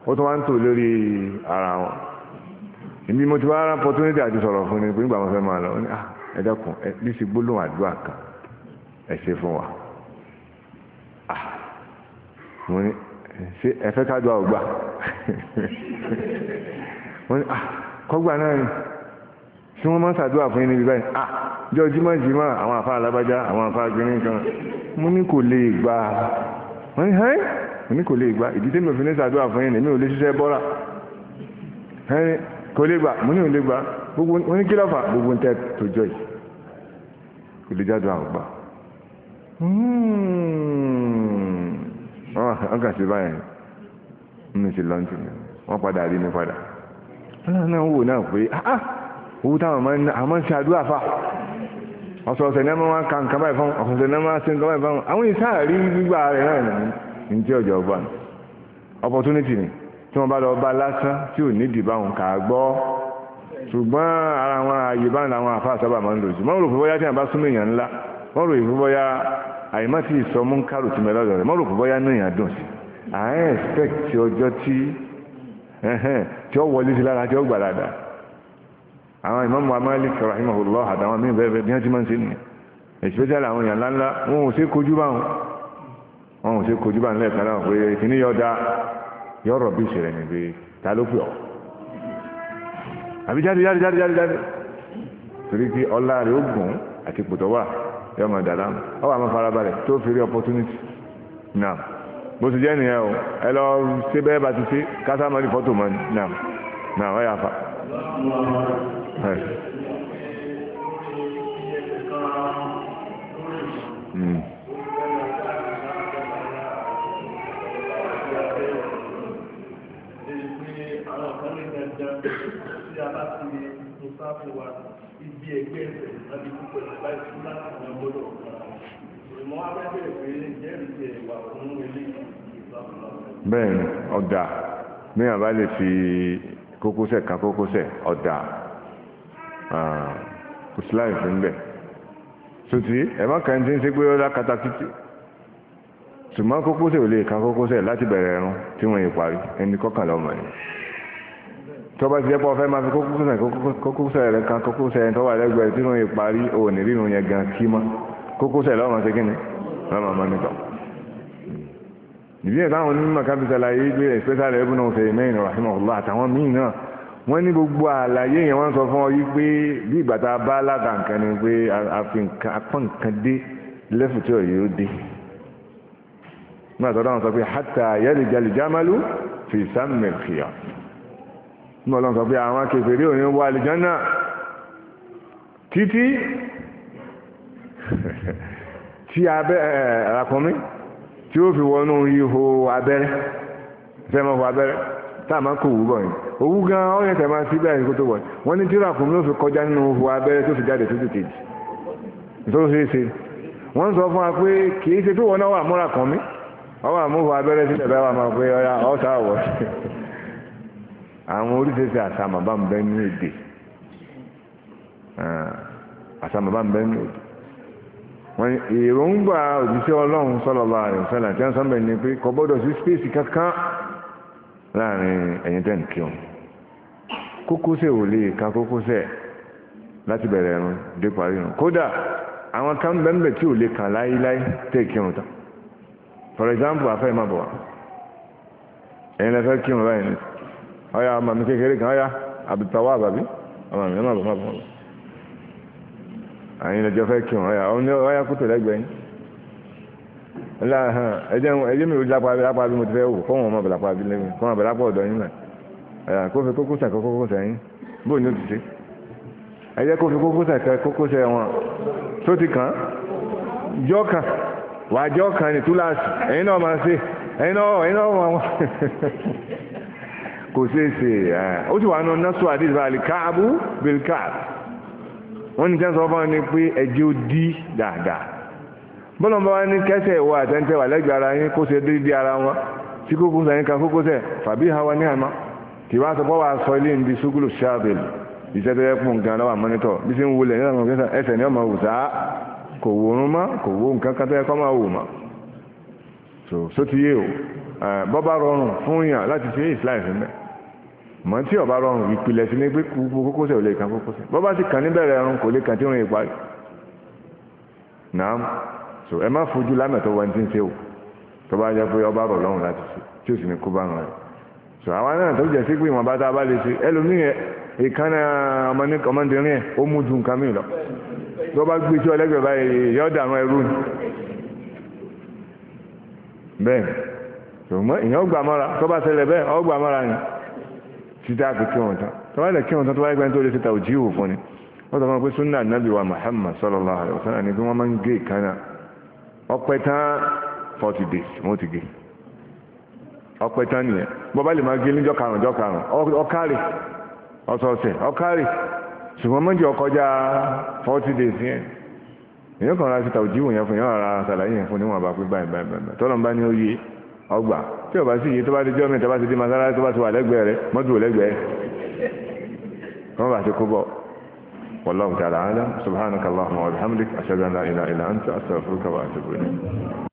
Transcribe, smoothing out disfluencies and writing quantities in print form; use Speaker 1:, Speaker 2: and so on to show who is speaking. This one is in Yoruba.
Speaker 1: ó tún wá ń tò lórí ara wọn ìbí mo ti wá rán opportunity àti sọ̀rọ̀ fún ni pé nígbà wọn fẹ́ máa lọ ní ẹ dákun bí sì gbólóhùn àdúrà kan ẹ ṣe fún wa mo ní ṣé ẹ fẹ́ ká dùn àwògbà mo ní kọ́gbà náà ni tí wọ́n máa ń ṣàdúrà fún yín níbi báyìí jọ jímọ̀ àwọn àfa alábájá àwọn àfa gbẹ̀rín kan mo ní kò lè gbà wọ́n ní hẹ́ẹ́ mo ní kò lè gbà ìdí tẹ́mi òfin ní ṣàdúrà fún yín èmi ò lè ṣiṣẹ́ bọ́ra hẹ́ẹ́ kò lè gbà mo ní ò lè gbà gbogbo wọ́n ní kí lọ́fà gbogbo ń tẹ́ tó jọ yìí kò lè jádùn àwọn gbà wọ́n kà sí báyìí mi ti lọ́ntì mi wọ́n padà rí mi padà wọ́n náà wò náà pé owó táwọn máa ń ṣe àdúrà fà ọ̀sọ̀ọ̀sẹ̀ náà máa ń ka nǹkan báyìí fún ọ̀sọ̀ọ̀sẹ̀ náà máa ń ṣe nǹkan báyìí fún àwọn ìsáàrí gbígbà rẹ̀ náà ní tí ọjọ́ ọgbà opportunity ni tí wọ́n bá lọ bá lásán tí ò ní dìbà wọn kà á gbọ́ ṣùgbọ́n ara wọn ààyè bá làwọn àfáà sábà máa ń lò sí wọ́n rò pé bóyá tí wọ́n bá súnmọ́ èèyàn ńlá wọ́n rò pé bóyá àyèmá tí ìsọ mú ń kárò tí mẹ́lọ́dọ̀ rẹ̀ wọ́n rò pé bóyá náà èèyàn dùn sí àárín expect ọjọ́ tí ó wọlé sí lára tí ó gbà dáadáa àwọn Imam Malik rahimahullah àtàwọn míì bẹ́ẹ̀ bí wọ́n ti máa ń ṣe nìyẹn especially àwọn èèyàn ńláńlá wọn ò ṣe kojú bá wọn lẹ́ẹ̀kan náà pé ìkíní yọ̀ọ̀dá yọ̀ọ̀rọ̀ bí ìṣẹ̀lẹ̀ ní pé ta ló pè ọ́ àbí jáde torí pé ọlá rẹ̀ ó gùn àti pòtọ́ wà yọ ọmọ dàdá ọ wà máa farabalẹ̀ tó fi rí opportunity náà bó ti jẹ́ nìyẹn o ẹ lọ ṣe bẹ́ẹ̀ bá ti ṣe kásá máa rí fọ́tò mọ́ náà wọ́n yà fa. Ibi ẹgbẹ́ ẹ̀sẹ̀ láti púpọ̀ ìgbà ìṣúná láti ọmọ gbọ́dọ̀ ìmọ̀ abẹ́bẹ̀rẹ̀ pé jẹ́rìí ti ẹ̀wà fún ilé bẹ́ẹ̀ni ọ̀dà ní àbá lè fi kókósẹ̀ kan kókósẹ̀ ọ̀dà kùsùláì fún bẹ̀ sotí ẹ̀mọ́ kan tí ń ṣe pé ó lákàtà títì ṣùgbọ́n kókósẹ̀ ò lè kan kókósẹ̀ láti bẹ̀rẹ̀ ẹ̀rùn tí wọ́n yìí parí ẹni kọ́kànlá ọmọ ni tọba ti jẹ́pọ̀ fẹ́ máa fi kókósẹ̀ rẹ̀ kan kókósẹ̀ ẹni tọ́wà lẹ́gbẹ̀ẹ́ tí wọ́n yìí parí òní rínú yẹn gan kí mọ́ kókósẹ̀ lọ́mọ sí kíni lọ́mọ mọ́ nípa ìdí ẹ̀ táwọn onímọ̀ kápítàlá yìí gbé especially Ibn Uthaymeen rahimahullah àtàwọn míì náà wọ́n ní gbogbo àlàyé yẹn wọ́n sọ fún ọ yí pé bí ìgbà tá a bá alága nǹkan ni pé apá nǹkan dé lẹ́fù tí ọ̀yẹ́ ó dé nígbà tó dáhùn sọ pé hatta yalija al-jamalu fi sammi al-khiyat nígbà tó sọ pé àwọn kèfèrí òní wọ àlìjánà títí tí abẹ́ àràkùnmí tí ó fi wọnú ihò abẹ́rẹ́ fẹ́mọ́ fún abẹ́rẹ́ tá a máa kó òwú bọ̀ yìí òwú gan ọ̀yẹ́ tẹ̀ máa sí bẹ́ẹ̀ kó tó wọ̀ wọ́n ní tí àràkùnmí ó fi kọjá nínú ihò abẹ́rẹ́ tó fi jáde tó tètè jì tó ṣe é ṣe wọ́n sọ fún wa pé kì í ṣe tó wọ́n náà wà múra kàn mí ọwọ́ àmúhò abẹ́rẹ́ sílẹ̀ bẹ́ẹ̀ wà máa pé ọ̀yà ọ̀sà àwọ̀ àwọn oríṣiríṣi àṣàmà bá ń bẹ ní èdè àṣàmà bá ń bẹ ní èdè wọ́n èròǹgbà òjíṣẹ́ Ọlọ́run sallallahu alaihi wasallam tí wọ́n sọ bẹ́ẹ̀ ni pé kò gbọ́dọ̀ sí spéèsì kankan láàrin ẹ̀yin tẹ́ ń kírun kókósẹ̀ ò lè ka kókósẹ̀ láti bẹ̀rẹ̀ ẹ̀rùn dé parí ẹ̀rùn kódà àwọn kan bẹ́ẹ̀ tí ò lè kàn láíláí tẹ́ kírun tán for example afẹ́ ìmọ̀ bọ̀ wá ẹ̀yin lẹ́fẹ́ kírun báyìí ní ọ̀yà ọmọ mi kékeré kan ọ̀yà àbùtàwà àbàbí ọmọ mi má bọ̀ àyìn lẹ́jọ́ fẹ́ kírun ọ̀yà kútó lẹ́gbẹ̀ẹ́ yín ẹjẹ́ mi ò lápá bí mo ti fẹ́ wò fọ́wọ́n ọmọ bẹ̀lápá bí lẹ́gbẹ̀ẹ́ fọ́wọ́n bẹ̀lápá ọ̀dọ́ yín náà kó fi kókósẹ̀ yín bóò ní ó ti ṣe ẹjẹ́ kó fi kókósẹ̀ wọn tó ti kàn jọ́ kan wàjọ́ kan ní túláàsì ẹ̀yin náà máa ṣe ẹ̀yin náà máa kò ṣeé ṣe ó sì wà nù násù àdìsí bá àlìkáàbù bílkáàbù wọ́n ní tẹ́sán fún ni pé ẹjẹ́ ó dí dáadáa bọ́lá bá wá ní kẹsẹ̀ ìwọ àtẹ́ntẹ́ wà lẹ́gbẹ̀ẹ́ ara yín kó ṣe déédéé ara wọn tí kókósẹ̀ yín kan kókósẹ̀ fàbí hawa ní àmọ́ kì wá sọ pé wàá sọ ilé níbi ṣúgùlù ṣáàbìlì iṣẹ́ tó yẹ fún nǹkan lọ́wọ́ mọ́nítọ̀ bí ṣe ń wọlé ní àwọn ẹsẹ̀ ní ọmọ òwúsá kò wòrún mọ́ kò wó nǹkan kan tó yẹ kọ́ máa wò mọ́ so ti yé o bọ́bá rọrùn fún yàn láti ṣe islam mẹ́ mọ́ tí ọba rọrùn ìpìlẹ̀ sí ní pé kókósẹ̀ ò lè kan kókósẹ̀ bọ́bá ti kàn níbẹ̀rẹ̀ ẹrun kò lè kàn tí ó rìn ìparí náà so ẹ má fojú lámẹ̀tọ́ wọn tí ń ṣe o tó bá jẹ́ pé ọba rọ̀ lọ́rùn láti ṣe tí ó sì ní kó bá rẹ̀ so àwọn náà tó jẹ́ sí pé ìwọ̀n bá tá a bá lè ṣe ẹlòmíì ìkànnà ọmọdérin ẹ̀ ó mú ju nǹkan mìíràn tó bá gbé sí ọlẹ́gbẹ̀ẹ́ báyìí yọ́ dànù ẹrú ni bẹ́ẹ̀ ṣùgbọ́n ìyẹn gbà mọ́ra tó bá ṣẹlẹ̀ bẹ́ẹ̀ ọ gbà mọ́ra ni títí àpè kí wọn tán tó bá lè kí wọn tán tó bá yẹ pé tó lè ṣe tàwùjí wò fún ni wọ́n sọ fún mi pé sunna nabi wa Muhammad sallallahu alaihi wasallam ni bí wọ́n máa ń gé ìkànnà ọpẹ́ tán 40 days wọ́n ti gé ọpẹ́ tán nìyẹn bọ́ bá lè máa gé níjọ́ karùn-ún ọkárì ọ̀sọ̀ọ̀sẹ̀ ọkárì ṣùgbọ́n mọ́jì ọkọjá 40 days yẹn èyàn kan ra sí tàwùjí wò yẹn fún yẹn ara ṣàlàyé yẹn fún níwọ̀n bá pé báyìí tọ́lọ̀ bá ní ó yé ọgbà tí ọba sí iye tó bá ti jọ́ mi tó bá ti di masara tó bá ti wà lẹ́gbẹ̀ẹ́ rẹ̀ mọ́tò lẹ́gbẹ̀ẹ́ wọ́n bá ti kó bọ̀ wallahu ta'ala a'lam subhanaka allahumma wa bihamdik ashhadu an la ilaha illa anta astaghfiruka wa atubu ilayk